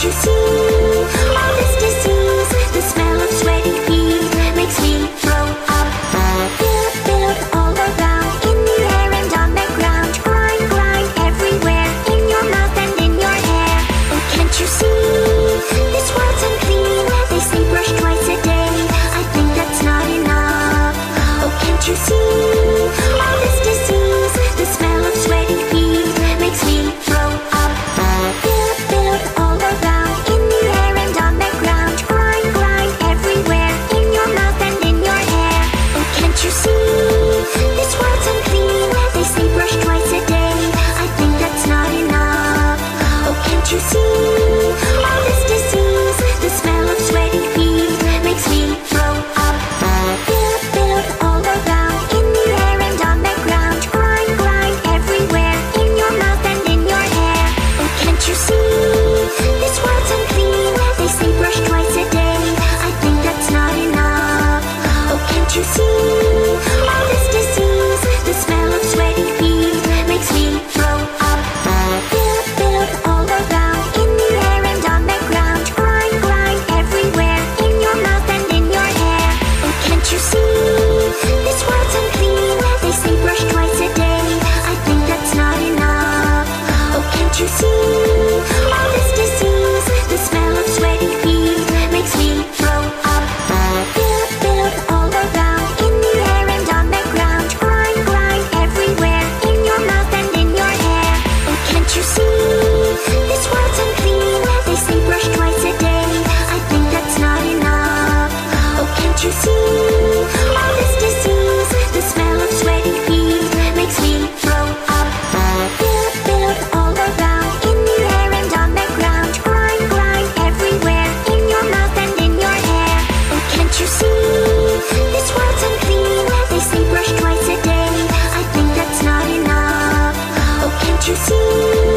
you see all this disease? The smell of sweaty feet makes me throw up. Build all around, in the air and on the ground. Grind everywhere, in your mouth and in your hair. Oh, can't you see? This world's unclean. They say brush twice a day. I think that's not enough. Oh, can't you see all this disease? The smell of sweaty feet makes me throw up. Build all around, in the air and on the ground. Grind everywhere, in your mouth and in your hair. Oh, can't you see? This world's unclean. They say brush twice a day. I think that's not enough. Oh, can't you see all this disease? The smell of sweaty feet makes me throw up. Build all around, in the air and on the ground. Grind everywhere, in your mouth and in your hair. Oh, can't you see? This world's unclean. They say brush twice a day. I think that's not enough. Oh, can't you see all this disease? The smell of sweaty feet makes me throw up. Build all around, in the air and on the ground. Grind everywhere, in your mouth and in your hair. Oh, can't you see? This world's unclean. They say brush twice a day. I think that's not enough. Oh, can't you see all this disease? The smell of sweaty feet makes me throw up. Build all around, in the air and on the ground. Grind everywhere, in your mouth and in your hair. Oh, can't you see? This world's unclean. They say brush twice a day. I think that's not enough. Oh, can't you see all this disease? The smell of sweaty feet makes me throw up. Build all around, in the air and on the ground. Grind everywhere, in your mouth and in your hair. Oh, can't you see? This world's unclean. They say brush twice a day. I think that's not enough. Oh, can't you see?